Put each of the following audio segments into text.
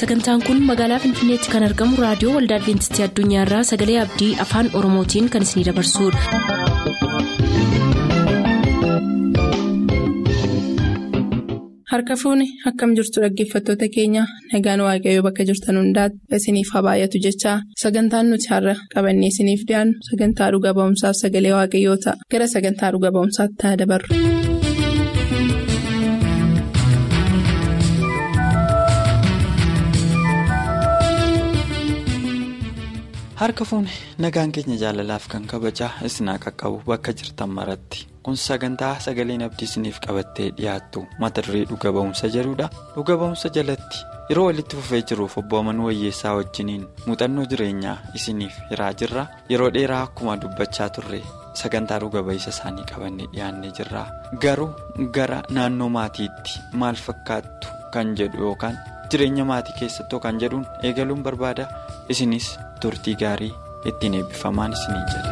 Sagantaan kun magaalaa Finfinneetti kan argamu raadiyoo Waldaa Adventistii Addunyaarraa Sagalee Abdii Afaan Oromootiin kan isinidabarsudha. Harka fuuni akkam jirtu dhaggeeffattoota keenya nagaan waaqayyoo bakka jirtan hundaatti isiniif haa baay'atu jechaa sagantaan nuti har'a qabannee isiniif dhiyaannu sagantaa dhuga ba'umsaaf sagalee waaqayyoo ta'a gara sagantaa dhuga ba'umsaatti haa dabarru. Harka fuuni nagaan keenya jaalalaaf kan kabajaa isinaa qaqqabu bakka jirtan maratti kun sagantaa sagaleen abdii isiniif qabattee dhiyaattu mata duree dhuga ba'umsa jedhudha. Dhuga ba'umsa jalatti yeroo walitti fufee jiruuf obbo Amanuu Wayyeessaa wajjiniin muuxannoo jireenyaa isiniif hiraa jirra. Yeroo dheeraa akkuma dubbachaa turre sagantaa dhuga ba'isa isaanii qabannee dhiyaannee jirra. Garuu gara naannoo maatiitti maal fakkaattu kan jedhu yookaan jireenya maatii keessattuu kan jedhuun eegaluun barbaada. Isinis turtii gaarii ittiin eebbifamaan isinii jedha.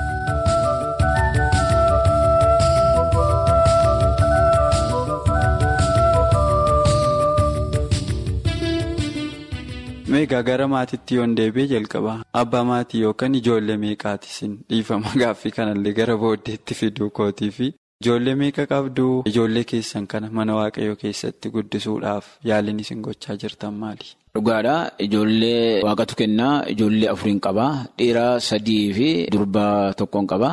Meeqa gara maatiitti yoon deebi'ee jalqaba abbaa maatii yookaan ijoollee meeqaati isin dhiifama gaaffii kanallee gara booddeetti fiduu kootii fi ijoollee meeqa qabdu ijoollee keessan kana mana waaqayyoo keessatti guddisuudhaaf yaaliin isin gochaa jirtan maali? Dhugaadhaa ijoollee waaqatu kennaa ijoollee afuriin qabaa dhiira 3 fi durbaa 1 qabaa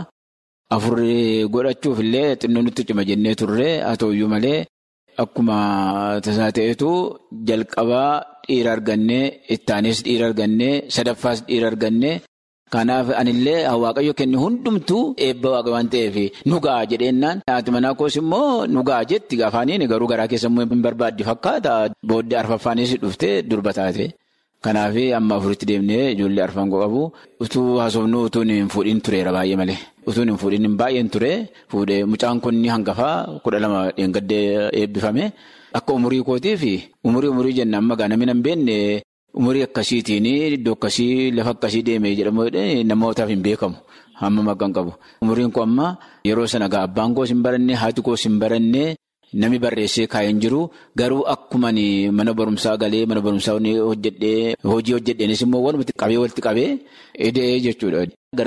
4 godhachuuf illee xinnoo nutti cima jennee turre haa ta'uyyuu malee akkuma tasaa ta'etu jalqabaa dhiira argannee ittaanis dhiira argannee sadaffaas dhiira argannee kanaaf anillee waaqayyo kenne hundumtuu eebba waaqa waan ta'eef nu ga'a jedheennaan haati manaa koos immoo nu ga'a jetti afaaniin garuu garaa keessa immoo hin barbaaddi fakkaata booddee arfaffaanis dhuftee durba taate kanaaf amma afuritti deemnee ijoollee arfan qabu utuu haasofnu utuu hin fuudhin tureera baay'ee malee utuu hin fuudhin baay'een ture fuudhee mucaan kun hangafaa 12 dheengaddee eebbifame akka umurii kootii fi umurii jennaan magaa namni hin beekne. Umurii akkasiitiin iddoo akkasii lafa akkasii deemee jedhamu namootaaf hin beekamu hamma maqaan qabu. Umuriin kun amma yeroo sana abbaan koos hin barannee haati koos hin barannee nami barreessee kaa'een jiru garuu akkuma mana barumsaa galee mana barumsaa hojii hojjedheenis immoo walumatti qabee walitti qabee edee jechuudha. Gara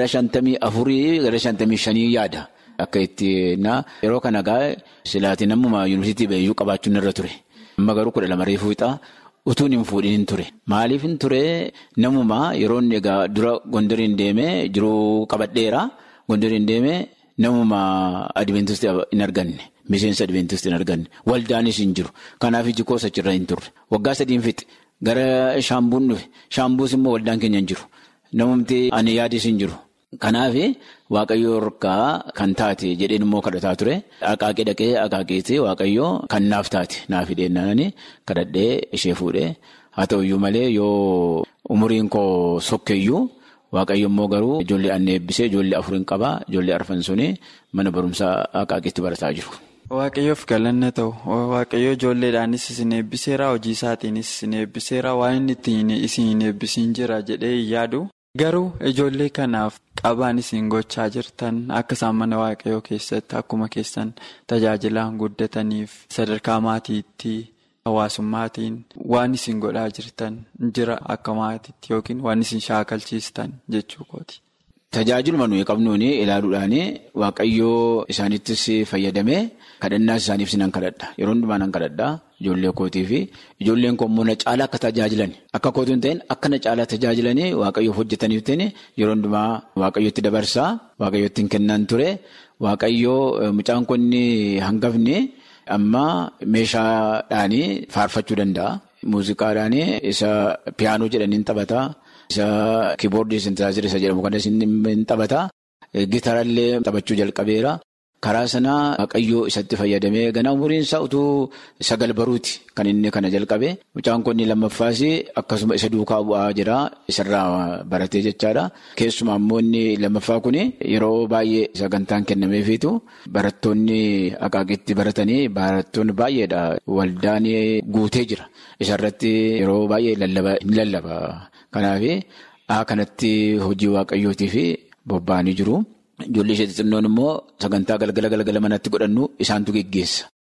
54 gara 55 yaada akka itti yeroo kana silaatiin ammuma yuunivarsiitii baay'ee qabaachuun irra ture. Amma garuu 12 reefuu ixaa. Utuun hin fuudhin ture maaliif hin ture namuma yeroo egaa dura gondoriin deemee jiruu qabadheera gondoriin deemee namuma adventistii hin arganne miseensa adventistii hin arganne waldaanis hin jiru kanaaf iji koos achirra hin turre waggaa 3 fixe gara shaambuun dhufe shaambuus immoo waldaan keenya hin jiru namumti ani yaadis hin jiru kanaaf waaqayyoo harkaa kan taate jedheen immoo kadhataa ture akaakee dhaqee akaakeetii waaqayyoo kan naaf taate naaf hidheennanii kadhadhee ishee fuudhee haa ta'uyyuu malee yoo umuriin koo sokkeeyyuu waaqayyo immoo garuu ijoollee annee eebbisee ijoollee 4 qabaa ijoollee arfan suni mana barumsaa akaakeetti barataa jiru. Waaqayyoof galanna ta'u waaqayyoo ijoolleedhaanis isin eebbiseera hojii isaatiinis isin eebbiseera waan inni ittiin isin eebbisiin jira jedhee yaadu. Garuu ijoollee kanaaf qabaan isin gochaa jirtan akka isaan mana waaqayyoo keessatti akkuma keessan tajaajilaan guddataniif sadarkaa maatiitti hawaasummaatiin waan isin godhaa jirtan jira akka maatiitti yookiin waan isin shaakalchiistan jechuu kooti. Tajaajiluma nuyi qabnuun ilaaluudhaan waaqayyoo isaanittis fayyadamee kadhannaas isaaniif sinan kadhadha yeroo hundumaa nan kadhadha ijoollee kootii fi ijoolleen koo immoo na caalaa akka tajaajilan akka kootuun ta'in akka na caalaa tajaajilanii waaqayyoof hojjetaniif ta'in yeroo hundumaa waaqayyootti dabarsaa waaqayyootti hin kennan ture waaqayyoo mucaan konni hangafni amma meeshaadhaan faarfachuu danda'a muuziqaadhaan isa piyaanoo jedhanii taphataa. Isa kiiboordii sintaazira isa jedhamu kanas hin taphataa gitaarallee taphachuu jalqabeera karaa sanaa waaqayyoo isatti fayyadamee ganaa umuriin isaa utuu 9 baruuti kan inni kana jalqabe mucaan konni lammaffaas akkasuma isa duukaa bu'aa jira isarraa baratee jechaadha keessumaa immoo inni lammaffaa kun yeroo baay'ee sagantaan kennameefiitu barattoonni akaakitti baratanii barattoonni baay'eedha waldaan guutee jira isarratti yeroo baay'ee lallaba. Kanaaf kanatti hojii waaqayyootii fi bobba'anii jiru. Ijoollee ishee xixinnoon immoo sagantaa galgala manatti godhannu isaantu geggeessa.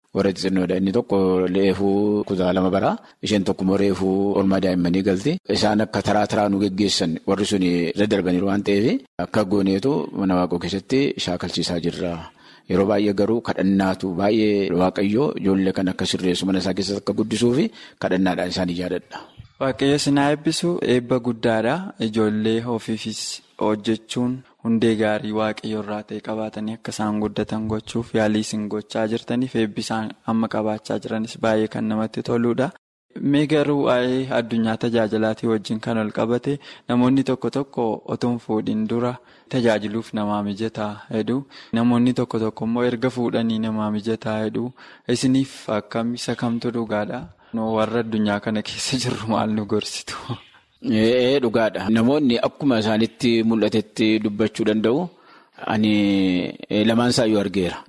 warra xixinnoodha. Inni tokko reefuu kutaa 2 baraa isheen tokko immoo reefuu oolmaa daa'immanii galti. Isaan akka taraa nu geggeessan warri sun daddarbaniiru waan ta'eef akka gooneetu mana waaqoo keessatti shaakalchiisaa jirra. Yeroo baay'ee garuu kadhannaatu baay'ee waaqayyoo ijoollee kan akka sirreessu mana isaa keessatti akka guddisuu fi kadhannaadhaan isaan yaadadha. Waaqayyo sinaa eebbisu eebba guddaadha. Ijoollee ofiifis hojjechuun hundee gaarii waaqayyo irraa ta'e qabaatanii akka isaan guddatan gochuuf yaalii isin gochaa jirtaniif eebbi isaan amma qabaachaa jiranis baay'ee kan namatti toludha. Mee garuu waa'ee addunyaa tajaajilaatii wajjin kan ol qabate namoonni tokko otoo hin fuudhin dura tajaajiluuf namaa mijataa jedhu. Namoonni tokko immoo erga fuudhanii namaa mijataa jedhu. Isiniif akkam isa kamtu dhugaadha? Warra addunyaa kana keessa jirru maal nu gorsitu? Dhugaadha. Namoonni akkuma isaanitti mul'atetti dubbachuu danda'u. Ani lamaansaayyuu argeera.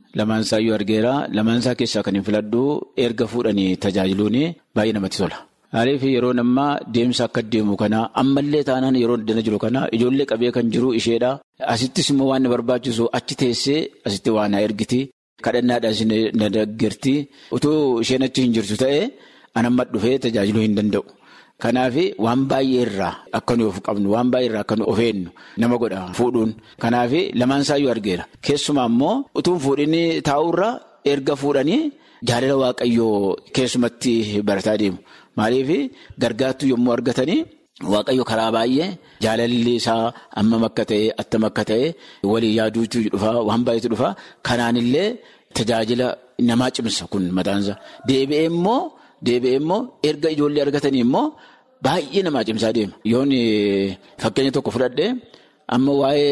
Lamaansaa keessaa kan hin filadhu erga fuudhanii tajaajiluun baay'ee namatti tola. Maaliif yeroo nammaa deemsa akka deemu kana ammallee taanaan yeroo dana jiru kana ijoollee qabee kan jiru isheedha. Asittis immoo waan na barbaachisu achi teessee asitti waan na ergiti. Kadhannaadhaan na deeggarti. Utuu isheen achi hin jirtu ta'e anamma dhufee tajaajiluu hin danda'u. Kanaaf waan baay'ee irraa akka nu of qabnu waan baay'ee irraa akka nu of eenyu nama godha fuudhuun. Kanaaf lamaansaayyuu argeera. Keessumaa immoo utuu fuudhin taa'urra erga fuudhanii jaalala waaqayyoo keessumatti barataa deemu. Maaliif gargaartuu yommuu argatanii waaqayyo karaa baay'ee jaalalli isaa ammam akka ta'e attam akka ta'e walii yaaduutu dhufa waan baay'eetu dhufa. Kanaanillee tajaajila namaa cimsa kun mataansa. Deebi'ee immoo erga ijoollee argatanii immoo baay'ee namaa cimsaa deema. Yoon fakkeenya tokko fudhadhe amma waa'ee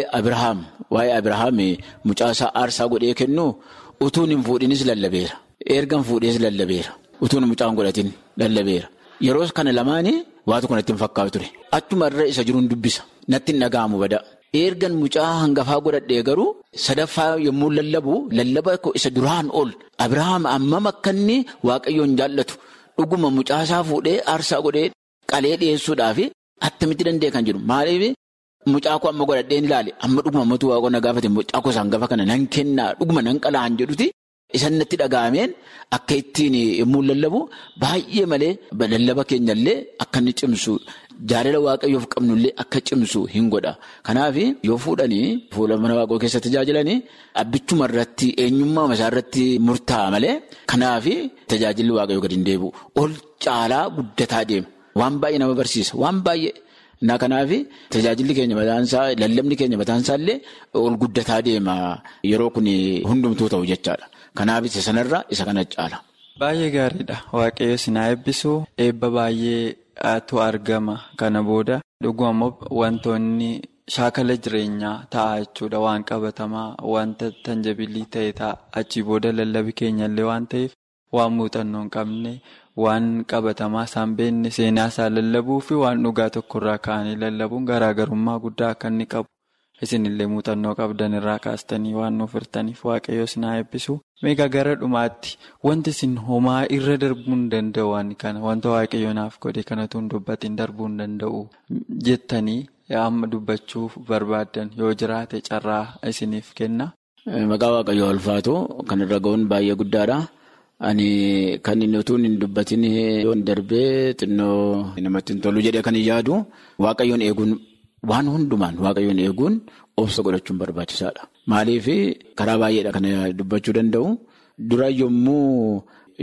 Abirahaam mucaasaa aarsaa godhee kennu utuun hin fuudhinis lallabeera. Erga hin fuudhinis lallabeera. Utuun mucaan godhatin lallabeera. Yeroo kana lamaanii waa tokko natti hin fakkaatu ture. Achuma irra isa jiruun dubbisa. Natti hin dhaga'amu bada. Ergan mucaa hangafaa godhadhee garuu sadaffaa yommuu lallaba isa duraan ol Abirahaam ammam akka inni waaqayyoon jaallatu dhuguma mucaasaa fuudhee aarsaa godhee qalee dhiyeessuudhaaf attamitti danda'e kan jiru. Maaliif mucaa koo amma godhadheen ilaale amma dhuguma ammatu waaqoo na gaafate mucaa koo hangafa kana nan kennaa dhuguma nan qalaa jedhuti. Isan natti dhaga'ameen akka ittiin yommuu lallabu baay'ee malee lallaba keenyallee akka inni cimsu jaalala waaqayyoof qabnullee akka cimsu hin godha. Kanaaf yoo fuudhanii fuula mana waaqoo keessatti tajaajilanii abbichuma irratti eenyummaa isaa irratti murtaa'a malee kanaaf tajaajilli waaqayyoo gadi hin deebi'u. Ol caalaa guddataa deema. Waan baay'ee nama barsiisa. Waan baay'ee. Kanaaf tajaajilli keenya mataansaa lallabni keenya mataansaa illee ol guddataa deema yeroo kun hundumtuu ta'u jechaadha. Kanaaf isa sanarra isa kana caala. Baay'ee gaariidha. Waaqayyo sinaa eebbisu eebba baay'eetu argama kana booda. Dhuguma immoo wantoonni shaakala jireenyaa ta'a jechuudha. Waan qabatamaa wanta tanjabilii ta'e ta'a. Achii booda lallabi keenyallee waan ta'eef waan muuxannoo hin qabne waan qabatamaa isaan beekne seenaa isaa lallabuu fi waan dhugaa tokkorraa ka'anii lallabuun garaagarummaa guddaa akka inni qabu. Isinillee muuxannoo qabdan irraa kaastanii waan nuuf hirtaniif waaqayyo sinaa eebbisu. Meeqa gara dhumaatti wanti isin homaa irra darbuu hin danda'u kana wanta waaqayyo naaf godhe kanatu hin dubbatiin darbuu hin danda'u jettanii amma dubbachuuf barbaadan yoo jiraate carraa isiniif kenna. Maqaa waaqayyoo ulfaatu kan irra ga'uun baay'ee guddaadha. Ani kan inni utuu hin dubbatin yoo darbee xinnoo namatti hin tolu jedhee kan yaadu waaqayyoon eeguun. Waan hundumaan waaqayyoon eeguun obsa godhachuun barbaachisaadha. Maaliif karaa baay'eedha kan dubbachuu danda'u. Dura yommuu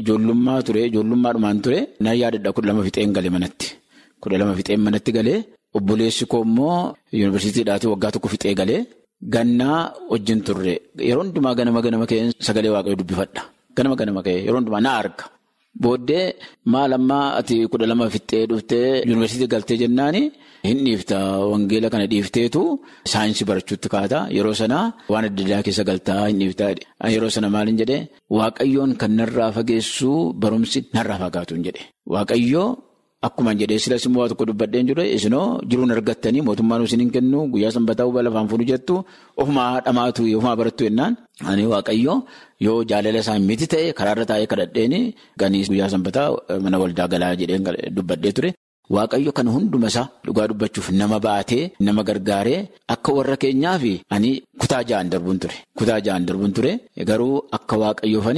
ijoollummaadhumaan ture na yaadadha 12 fixeen galee manatti. 12 fixeen manatti galee obboleessi koo immoo yuunivarsiitiidhaati waggaa 1 fixee galee gannaa wajjin turre. Yeroo hundumaa ganama ka'een sagalee waaqayyoo dubbifadha. Ganama ka'ee yeroo hundumaa na arga. Booddee maal ammaa ati 12 fixee dhuftee yuunivarsiitii galtee jennaani hin dhiifta wangeela kana dhiifteetu saayinsii barachuutti kaata yeroo sana waan adda addaa keessa galtaa hin dhiiftaa yeroo sana maalin jedhee waaqayyoon kan narraa fageessu barumsi narraa fagaatu hin jedhe waaqayyoo akkuma jedhee silas immoo waa tokko dubbadheen jiru isinoo jiruun argattanii mootummaan isin hin kennu guyyaa sanbataa uba lafaan fuudhu jettu ofumaa dhamaatu ofumaa barattu jennaan ani waaqayyoo yoo jaalala isaa miti ta'e karaarra taa'ee kadhadheeni ganii guyyaa sanbataa mana waldaa galaa jedheen dubbadhee ture. Waaqayyo kan hunduma isaa dhugaa dubbachuuf nama baatee nama gargaaree akka warra keenyaaf ani kutaa 6 darbuun ture. Garuu akka waaqayyoofanii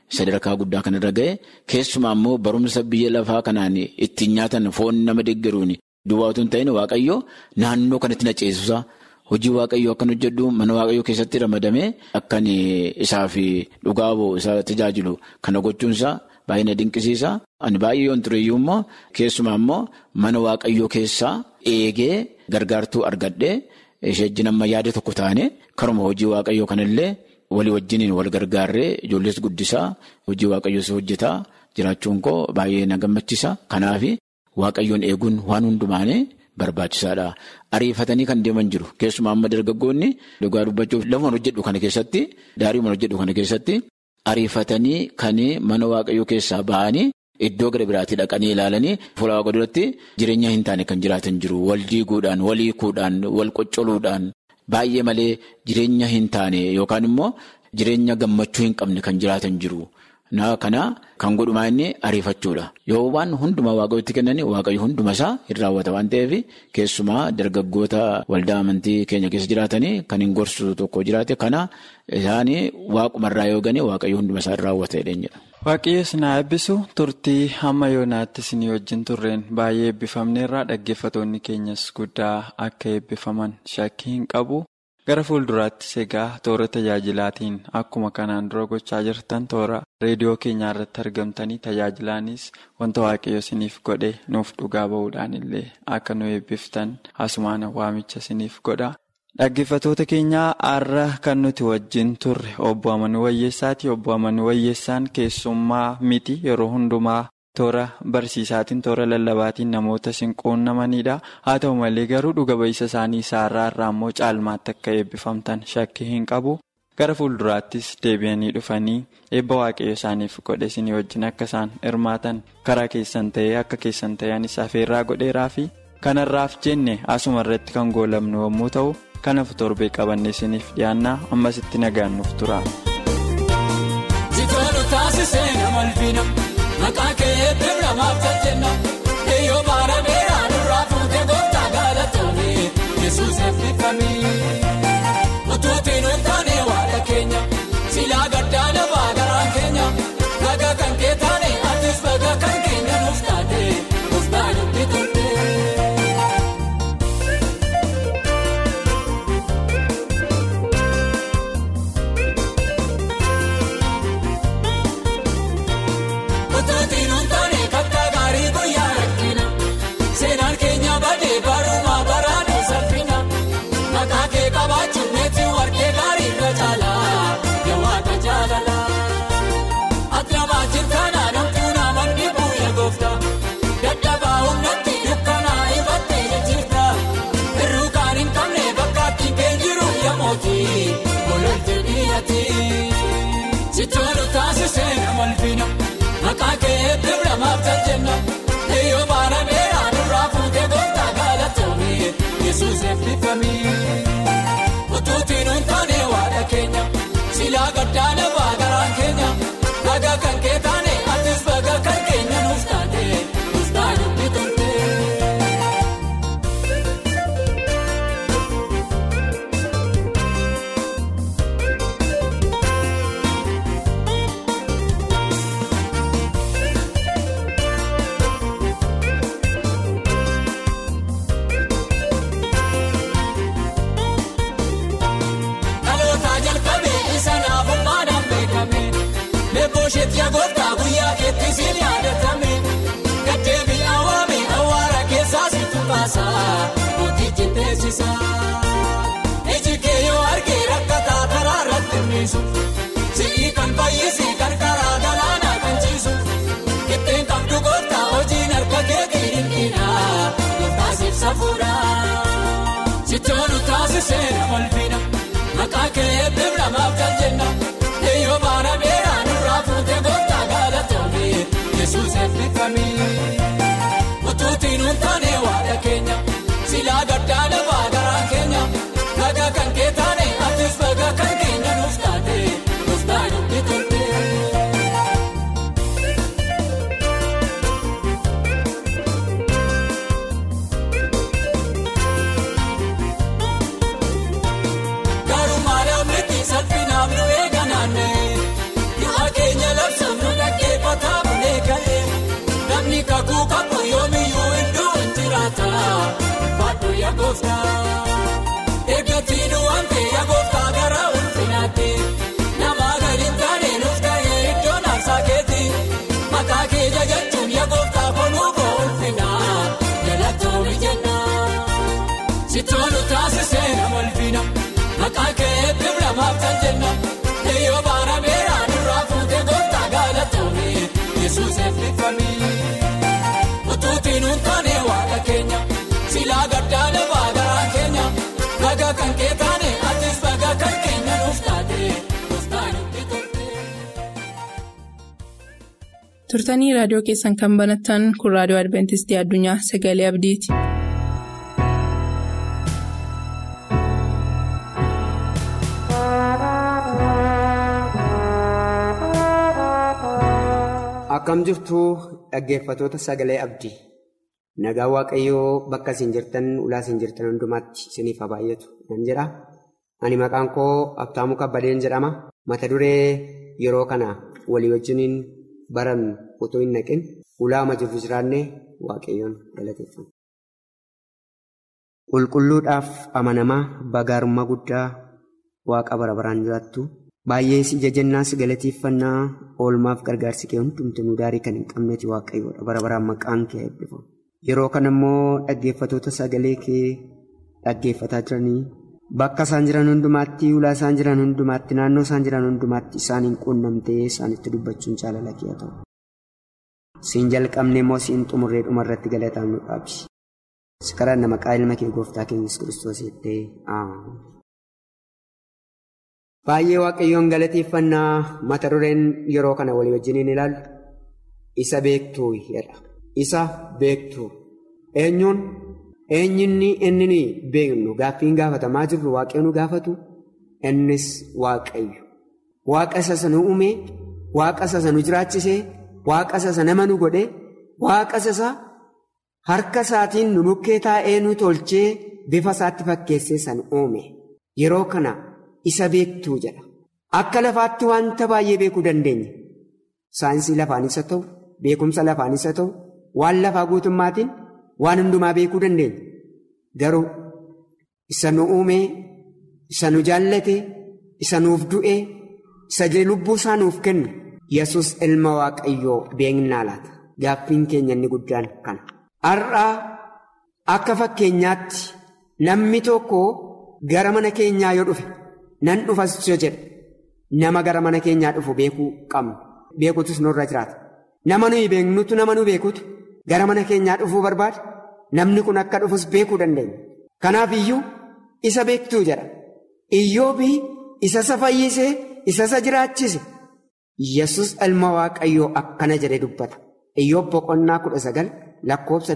sadarkaa guddaa kanarra ga'e keessumaa immoo barumsa biyya lafaa kanaan ittiin nyaatan foon nama deeggaruun duwwaatu hin ta'in waaqayyo naannoo kanatti na ceesisa. Hojii waaqayyoo akkan hojjedhu mana waaqayyoo keessatti ramadamee akkan isaaf dhugaa ba'u isa tajaajilu kana gochuunsaa baay'ee na dinqisiisa. Ani baay'ee yoon tureyyuu immoo keessumaa immoo mana waaqayyoo keessaa eegee gargaartuu argadhee ishee amma yaada tokko taane karuma hojii waaqayyoo kanallee walii wajjiniin wal gargaarree ijoollees guddisaa hojii waaqayyoos hojjetaa jiraachuun koo baay'ee na gammachiisa. Kanaaf waaqayyoon eeguun waan hundumaanii barbaachisaadha. Ariifatanii kan deeman jiru keessumaa amma dargaggoonni dhugaa dubbachuuf lafumaan hojjedhu kana keessatti daariiwwan hojjedhu kana keessatti ariifatanii kan mana waaqayyoo keessaa ba'anii iddoo gara biraatii dhaqanii ilaalanii fuula waaqa duratti jireenya hin taane kan jiraatan jiru. Wal diiguudhaan, wal hiikuudhaan, wal qoccoluudhaan baay'ee malee jireenya hin taane yookaan immoo jireenya gammachuu hin qabne kan jiraatan jiru. Kana kan godhumaa inni ariifachuudha. Yoo waan hundumaa waaqayyootti kennanii waaqayyo hunduma isaa hin raawwata waan ta'eef keessumaa dargaggoota waldaa amantii keenya keessa jiraatanii kan hin gorsu tokko jiraate kana isaanii waaqumarraa yoo gane waaqayyo hunduma isaa hin raawwata jedheenyedha. Waaqayyo sinaa eebbisu turtii hamma yoonaatti isinii wajjin turreen baay'ee eebbifamneerraa dhaggeeffatoonni keenyas guddaa akka eebbifaman shakkii hin qabu. Gara fuulduraattis egaa toora tajaajilaatiin akkuma kanaan dura gochaa jirtan toora reediyoo keenyaa irratti argamtanii tajaajilaanis wanta waaqayyo isiniif godhe nuuf dhugaa ba'uudhaan illee akka nu eebbiftan asumaan waamicha isiniif godha. Dhaggeeffatoota keenyaa har'a kan nuti wajjin turre obbo Amanuu Wayyeessaati. Obbo Amanuu Wayyeessaan keessummaa miti yeroo hundumaa toora barsiisaatiin toora lallabaatiin namoota isin quunnamanidha. Haa ta'u malee garuu dhuga ba'iisa isaanii isaarraa irraa immoo caalmaatti akka eebbifamtan shakkii hin qabu. Gara fuulduraattis deebi'anii dhufanii eebba waaqayyo isaaniif godhe isinii wajjin akka isaan hirmaatan karaa keessan ta'ee akka keessan ta'anis afeerraa godheeraa fi kanarraaf jenne asuma irratti kan goolabnu yommuu ta'u kanaaf torbee qabanne isiniif dhiyaannaa ammasitti nagaan nuuf tura. Maqaa kee biramaaf jenna eeyyoo baara beeraa nurraa fuutee gooftaa galatoomee Yesuus eebbifamee utuutiin hundaane waaqa keenya silaa gaddaa nabaa garaan keenya baga kan kee taane atis baga kan keenya nuuf taate gooftaa nutti turte. Sitoolu taasisee namalfina maqaa kee biramaaf jenna eeyyoo baara beeraa nurraa fuutee gooftaa galatoomee Yesuus eebbifamee utuutiin hundaane waaqa keenya silaa gaddaa nabaa garaan keenya baga kan kee taane atis baga kan keenya nuuf taate gooftaa nutti turte. Sheetia gooftaa guyyaa keetti siin yaadatame gaddeebii awaame awwaara keessaa situ baasa mootichi teessisa iji kee yoo argee rakkataa karaa irratti miisu si'ii kan fayyisi kan karaa galaanaa kan ciisu ittiin qabdu gooftaa hojiin harka keetiin hindhiidha gooftaa siif safuudha sitoolu taasisee namalfina maqaa kee biramaaf jenna eeyyoo baara beeraa. Fuutee gooftaa galatoomee Yesuus eebbifamee utuutiin hundaane waaqa keenya silaa gaddaa nabaa garaan keenya baga kan kee taane atis baga kan keenya nuuf taate gooftaa nutti turte. Garuu maadaan miti salphina gooftaa. Eeggatiin waantee yaa gooftaa gara ulfinaatti. Nama gadi taane nuuf ta'ee iddoo naafsaa keeti. Maqaa kee jajachuun yaa gooftaa konuu koo ulfinaa. Galatoomii jenna. Sitoolu taasisee nama ulfina. Maqaa kee eebbifna maaftan jenna. Eeyyoo baara beeraa nurraa fuutee gooftaa galatoomii. Yesuus eebbifamii. Utuutiin huntaane waaqa keenya. Silaa gaddaane baagaraa keenya. Baga kan kee taane atis baga kan keenya nuuf taate. Gooftaan itti turte. Turtanii raadiyoo keessan kan banattan kun raadiyoo Adventistii Addunyaa Sagalee Abdiiti. Akkam jirtu dhaggeeffatoota Sagalee Abdii. Nagaa Waaqayyoo bakka isin jirtan ulaa isin jirtan hundumaatti isiniif haa baay'atu nan jedha. Ani maqaan koo Abtaamuu Kabbadeen jedhama. Mata duree yeroo kana walii wajjiniin baran utuu hin naqin ulaama jirru jiraannee Waaqayyoon galateeffamu. Qulqulluudhaaf amanamaa bagaarummaa guddaa Waaqa bara baraan jiraattu. Baay'ee si jajannaa si galateeffannaa oolmaaf gargaarsi kee hundumtuu nu daarii kan hin qabneeti Waaqayyoodha. Bara baraan maqaan kee eebbifamu. Yeroo kana immoo dhaggeeffatoota sagalee kee dhaggeeffataa jiranii bakka isaan jiran hundumaatti ulaa isaan jiran hundumaatti naannoo isaan jiran hundumaatti isaaniin quunnamtee isaanitti dubbachuun jaalala kee haa ta'u. Siin jalqabne immoo siin xumurree dhumarratti galataan nu dhaabi. Si kadhanna maqaa ilma kee gooftaa keenyas Kiristoos jettee aamen. Baay'ee Waaqayyoon galateeffannaa mata dureen yeroo kana walii wajjiniin ilaallu isa beektuu jedha. Isa beektuu eenyuun eenyinni inni beeknu gaaffiin gaafatamaa jirru Waaqayyoon gaafatu innis Waaqayyo. Waaqa isa sana uume, Waaqa isa sana jiraachisee, Waaqa isa sana nama nu godhe, Waaqa isa harka isaatiin nu bukkee taa'ee nu tolchee bifa isaatti fakkeessee sana uume. Yeroo kana isa beektuu jedha. Akka lafaatti wanta baay'ee beekuu dandeenya. Saayinsii lafaanis haa ta'u, beekumsa lafaanis haa ta'u, waan lafaa guutummaatiin waan hundumaa beekuu dandeenya. Garuu isa nu uume, isa nu jaallate, isa nuuf du'e, isa lubbuu isaa nuuf kennu, Yesuus ilma Waaqayyoo beeknaa laata? Gaaffiin keenya inni guddaan kana. Har'aa akka fakkeenyaatti namni tokko gara mana keenyaa yoo dhufe, nan dhufas yoo jedhe nama gara mana keenyaa dhufu beekuu qabna. Beekuutus nurra jiraata. Nama nuyi beeknutu nama nu beekutu gara mana keenyaa dhufuu barbaada. Namni kun akka dhufus beekuu dandeenya. Kanaaf iyyuu isa beektuu jedha. Iyyoobii isa fayyisee isa jiraachise. Yesuus ilma Waaqayyoo akkana jedhee dubbata. Iyyoob boqonnaa 19 lakkoofsa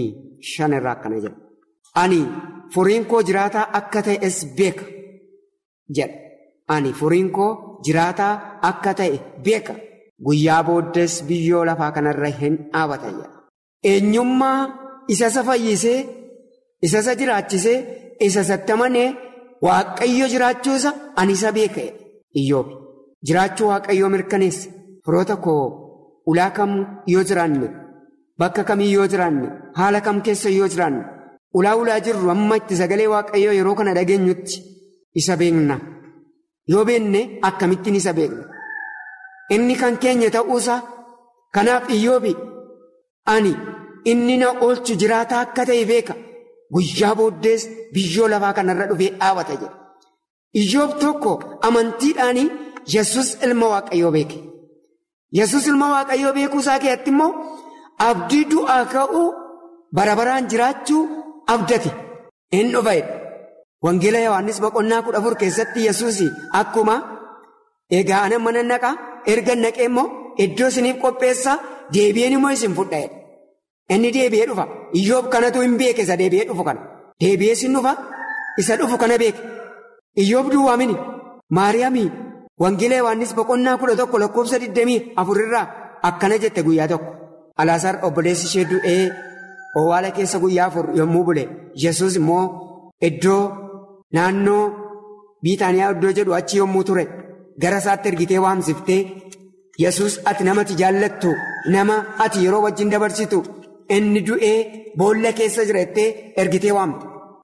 25 irraa akkana jedha. Ani furiin koo jiraataa akka ta'es beeka jedha. Ani furiin koo jiraataa akka ta'e beeka. Guyyaa booddees biyyoo lafaa kanarra hin dhaabata jedha. Eenyummaa isa fayyisee, isa jiraachisee, isa amanee Waaqayyo jiraachuusa ani isa beeka. Iyyoob jiraachuu Waaqayyoo mirkaneessa. Firoota koo ulaa kam yoo jiraanne, bakka kamii yoo jiraanne, haala kam keessa yoo jiraanne, ulaa jirru amma itti sagalee Waaqayyoo yeroo kana dhageenyutti isa beekna. Yoo beekne akkamittiin isa beekna? Inni kan keenya ta'uusaa. Kanaaf Iyyoobi ani inni na oolchu jiraataa akka ta'e beeka. Guyyaa booddees biyyoo lafaa kanarra dhufee dhaabata jedha. Iyyoob tokko amantiidhaan Yesuus ilma Waaqayyoo beeke. Yesuus ilma Waaqayyoo beekuu isaa keessatti immoo abdii du'aa ka'uu bara baraan jiraachuu abdate. Inni dhufeedha. Wangeela Yohaannis boqonnaa 14 keessatti Yesuus akkuma egaa ana mana naqaa erga naqee immoo iddoo isiniif qopheessaa deebi'een immoo isin fudha'edha. Inni deebi'ee dhufa. Iyyoob kanatu hin beeke isa deebi'ee dhufu kana. Deebi'ee sin dhufa isa dhufu kana beeke. Iyyoob duwwaa mini Maariyaamii Wangeela Yohaannis boqonnaa 11 lakkoofsa 24 irraa akkana jette guyyaa tokko. Alaasaar obboleessi ishee du'ee owwaala keessa guyyaa 4 yommuu bule Yesuus immoo iddoo naannoo Biitaaniyaa iddoo jedhu achi yommuu ture gara isaatti ergitee waamsiftee Yesuus ati namatti jaallattu, nama ati yeroo wajjin dabarsitu, inni du'ee boolla keessa jira jettee ergitee waamte.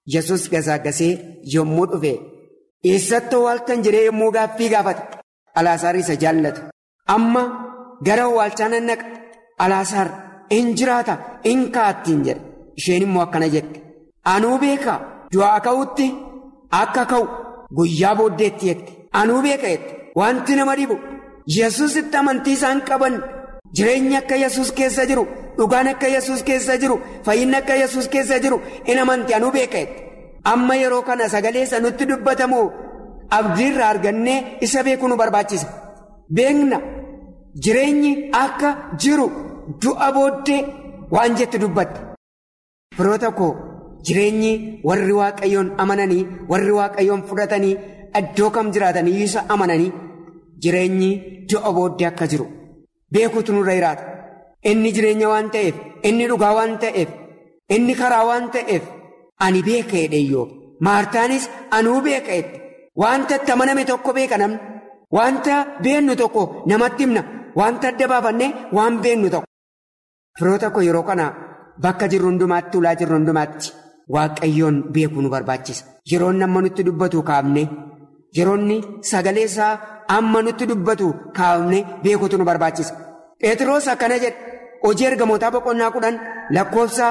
Yesus gasaagasee yommuu dhufe eessatti awwaaltan jedhee yommuu gaaffii gaafate Alaasaar isa jaallatu. Amma gara awwaalchaa nan naqa. Alaasaar in jiraata in kaattiin jedhe. Isheen immoo akkana jette. Anuu beeka du'aa ka'utti akka ka'u guyyaa booddeetti jette. Anuu beeka jette. Wanti nama dhibu Yesuusitti amantii isaan qaban jireenyi akka Yesuus keessa jiru, dhugaan akka Yesuus keessa jiru, fayyinni akka Yesuus keessa jiru in amanti anuu beeka jette. Amma yeroo kana sagalee isa nutti dubbatamu abdiirraa argannee isa beekuu nu barbaachisa. Beekna jireenyi akka jiru du'a booddee waan jetti dubbatte. Firoota koo jireenyi warri Waaqayyoon amananii warri Waaqayyoon fudhatanii iddoo kam jiraatanii isa amananii jireenyi du'a booddee akka jiru beekuutu nurra jiraata. Inni jireenya waan ta'eef, inni dhugaa waan ta'eef, inni karaa waan ta'eef ani beeka jedheeyyoo. Maartaanis anuu beeka jette. Wanta itti amaname tokko beeka namni. Wanta beennu tokko namatti himna. Wanta adda baafannee waan beennu tokko. Firoota koo yeroo kana bakka jirru hundumaatti ulaa jirru hundumaatti Waaqayyoon beekuu nu barbaachisa. Yeroonni amma nutti dubbatu kaafne, yeroonni sagalee isaa amma nutti dubbatu kaafne beekuutu nu barbaachisa. Phexros akkana jedhe hojii ergamootaa boqonnaa 10 lakkoofsa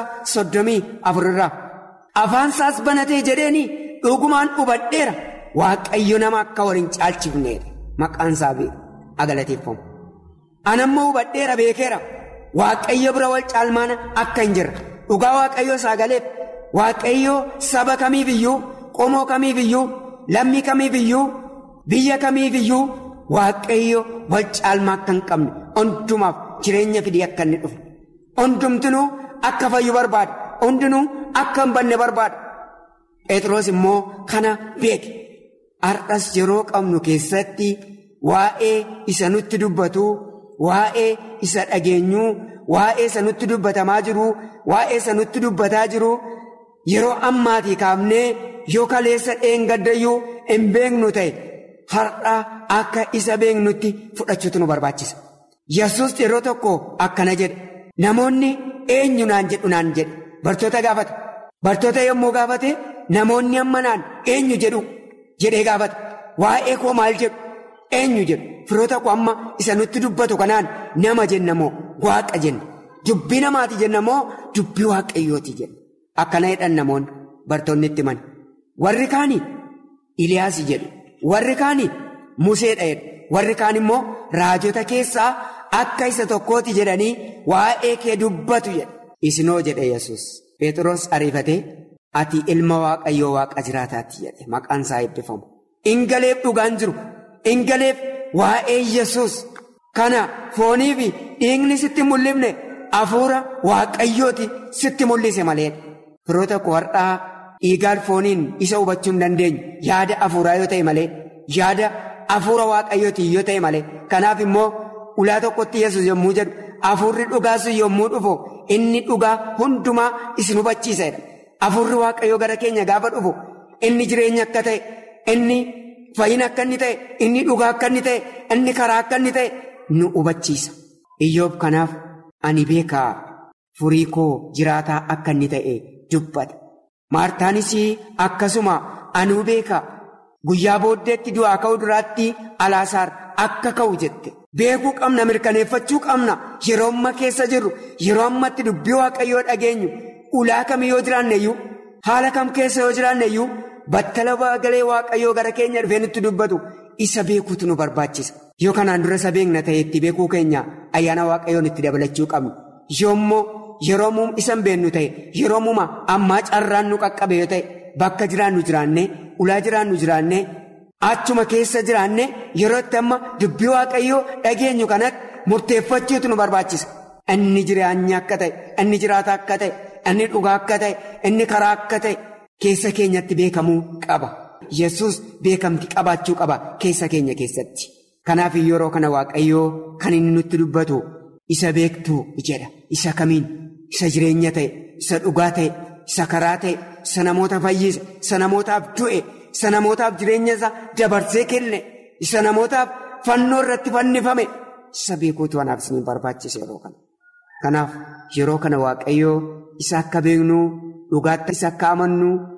34 afaan isaas banatee jedheeni dhugumaan hubadheera Waaqayyo nama akka waliin caalchifneedha. Maqaan isaa galateeffamu. Anammoo hubadheera beekeera Waaqayyo bira wal caalmaan akka hin jirre dhugaa Waaqayyo sagaleef Waaqayyo saba kamiifiyyuu qomoo kamiifiyyuu lammii kamiifiyyuu biyya kamiifiyyuu Waaqayyo wal caalmaa akka hin qabne hundumaaf jireenya fidee akka inni dhufe hundumtinuu akka fayyu barbaada hundinuu akka hin banne barbaada. Phexros immoo kana beeke. Har'as yeroo qabnu keessatti waa'ee isa nutti dubbatu, waa'ee isa dhageenyu, waa'ee isa nutti dubbatamaa jiru, waa'ee isa nutti dubbataa jiru yeroo ammaatii kaafnee yoo kaleessa dheengaddayyuu hin beeknu ta'e har'a akka isa beeknutti fudhachuutu nu barbaachisa. Yesuus yeroo tokko akkana jedhe. Namoonni eenyu naan jedhu naan jedhe. Bartoota gaafate. Bartoota yommuu gaafate namoonni amma naan eenyu jedhu jedhee gaafate. Waa'ee koo maal jedhu eenyu jedhu. Firoota koo amma isa nutti dubbatu kanaan nama jenna moo Waaqa jenna. Dubbii namaati jenna moo dubbii Waaqayyooti jenna. Akkana jedhan namoonni bartoonni itti himan. Warri kaanii Iliyaas jedhu. Warri kaanii Museedha jedhu. Warri kaan immoo raajota keessaa akka isa tokkooti jedhanii waa'ee kee dubbatu jedhe. Isinoo jedhe Yesuus. Phexros ariifatee ati ilma Waaqayyoo Waaqa jiraataatti jedhe. Maqaan isaa eebbifamu. Ingaleef dhugaan jiru. Ingaleef waa'ee Yesuus kana foonii fi dhiigni sitti mul'ifne hafuura Waaqayyooti sitti mul'ise malee. Firoota koo har'aa dhiigaan fooniin isa hubachuu hin dandeenyu. Yaada hafuuraa yoo ta'e malee yaada hafuura Waaqayyooti yoo ta'e malee. Kanaaf immoo ulaa tokkotti Yesuus yommuu jedhu hafuurri dhugaa sun yommuu dhufu inni dhugaa hundumaa isin hubachiisedha. Hafuurri Waaqayyoo gara keenya gaafa dhufu inni jireenya akka ta'e, inni fayyina akka inni ta'e, inni dhugaa akka inni ta'e, inni karaa akka inni ta'e nu hubachiisa. Iyyoob kanaaf ani beekaa furii koo jiraataa akka inni ta'e dubbata. Maartaanis akkasuma anuu beekaa guyyaa booddeetti du'aa ka'uu duraatti Alaasaar akka ka'u jette. Beekuu qabna, mirkaneeffachuu qabna. Yeroo amma keessa jirru, yeroo ammatti dubbii Waaqayyoo dhageenyu, ulaa kam yoo jiraanneyyuu, haala kam keessa yoo jiraanneyyuu, battala galee Waaqayyoo gara keenya dhufee nutti dubbatu isa beekuutu nu barbaachisa. Yoo kanaan dura isa beekna ta'e itti beekuu keenya ayyaana Waaqayyoon itti dabalachuu qabnu. Yoommoo yeroo muum isa hin beeknu ta'e, yeroo muuma ammaa carraan nu qaqqabe yoo ta'e, bakka jiraannu jiraannee, ulaa jiraannu jiraannee, achuma keessa jiraannee yeroo itti amma dubbii Waaqayyoo dhageenyu kanatti murteeffachuutu nu barbaachisa. Inni jireenya akka ta'e, inni jiraata akka ta'e, inni dhugaa akka ta'e, inni karaa akka ta'e keessa keenyatti beekamuu qaba. Yesuus beekamti qabaachuu qaba keessa keenya keessatti. Kanaaf yeroo kana Waaqayyoo kan inni nutti dubbatu isa beektuu jedha. Isa kamiin? Isa jireenya ta'e, isa dhugaa ta'e, isa karaa ta'e, isa namoota fayyise, isa namootaaf du'e, isa namootaaf jireenya isaa dabarsee kenne, isa namootaaf fannoo irratti fannifame, isa beekuutu anaaf isin barbaachisa yeroo kana. Kanaaf yeroo kana Waaqayyoo isa akka beeknu, dhugaatti isa akka amannu,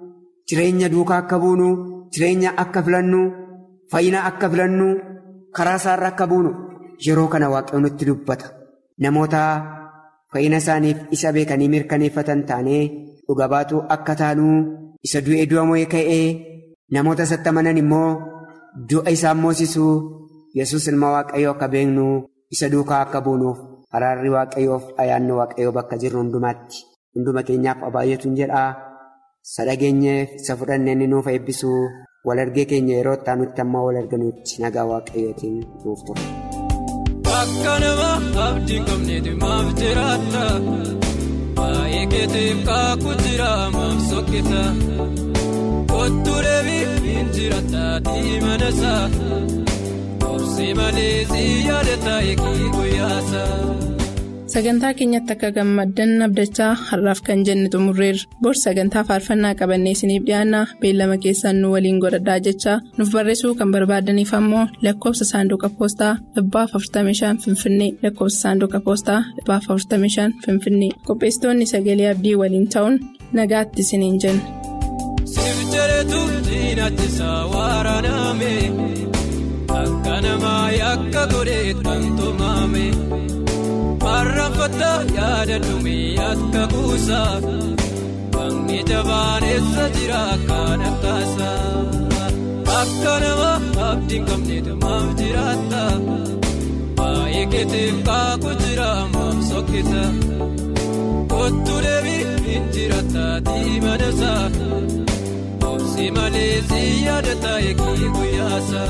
jireenya duukaa akka buunu, jireenya akka filannu, fayyina akka filannu, karaa isaarra akka buunu yeroo kana Waaqayyoon nutti dubbata. Namoota fayyina isaaniif isa beekanii mirkaneeffatan taanee dhuga baatu akka taanu, isa du'ee du'a mo'ee ka'ee namoota isatti amanan immoo du'a isaan moosisu Yesuus ilma Waaqayyoo akka beeknu, isa duukaa akka buunuuf araarri Waaqayyoof ayyaanni Waaqayyoo bakka jirru hundumaatti hunduma keenyaaf baay'atuun jedhaa. Sadhageenyeef isa fudhannee inni nuuf eebbisu wal argee keenya yeroo taanutti amma wal arganutti nagaa Waaqayyootiin nuuf tura. Akka nama abdiin qabneeti maaf jiraata, baay'ee keetiif kaakuu jira maaf sokkita, kottu deebii hin jiraata diimana isaa, obsi malee si yaadata eegii guyyaasa. Sagantaa keenyatti akka gammaddan abdachaa har'aaf kan jenne xumurreerra. Bor sagantaa faarfannaa qabannee isiniif dhiyaanna, beellama keessaan nu waliin godhadhaa jechaa nuuf barreessuu kan barbaadaniif ammoo lakkoofsa saanduqa poostaa 45 Finfinnee, lakkoofsa saanduqa poostaa 45 Finfinnee. Qopheessitoonni sagalee abdii waliin ta'uun nagaatti isiniin jenna. Siif jedhetu diinachisa waraaname, akka namaa yakka godhee tantumame. Marraffata yaada dhumee akka buusaa, wanni jabaan eessa jira kan akkaasa. Akka nama abdiin qabneetu maaf jiraata, baay'ee keetiif kaakuu jira maaf sokkita, kottu deebii hin jiraata diimana isaa, obsi malee si yaadata eegii guyyaasa.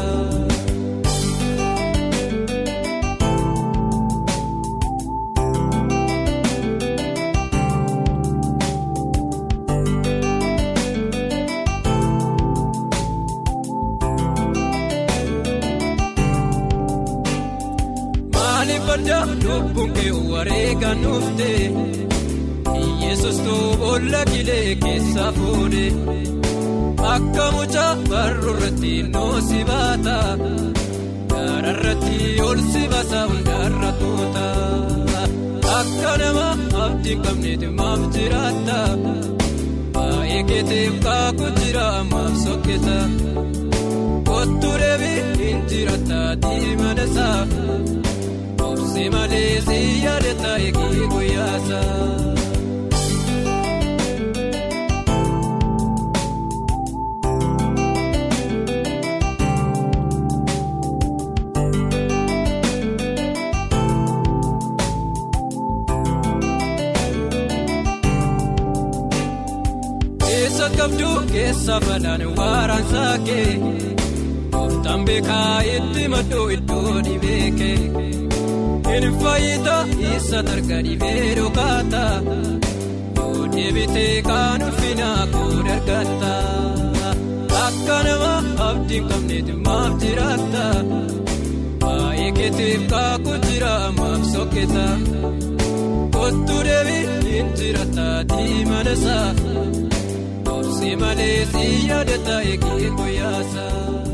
Lubbuun kee wareegaan nuufte, Yesuus toobolla kilee keessa fuudhe, akka mucaa barruu irratti noosi baata, gaara irratti ol si baasa hundarra tuuta. Akka nama abdiin qabneeti maaf jiraata, baay'ee keetiif kaakuu jira maaf sokkita, kottu deebii hin jiraata diimana isaa, obsi malee si yaadata eegii guyyaasa. Keessa qabduu keessa balaan waraansaa kee, gooftaan beekaa itti maddoo iddoo dhibee kee. Inni fayyita isa targa dhibee dhokaata, yoo deebitee kan ulfinaa koo dargata. Akka nama abdiin qabneeti maaf jiraata, baay'ee keetiif kaakuu jira maaf sokkita, kottu deebii hin jiraata diimana isaa, obsi malee si yaadata eegii guyyaasa.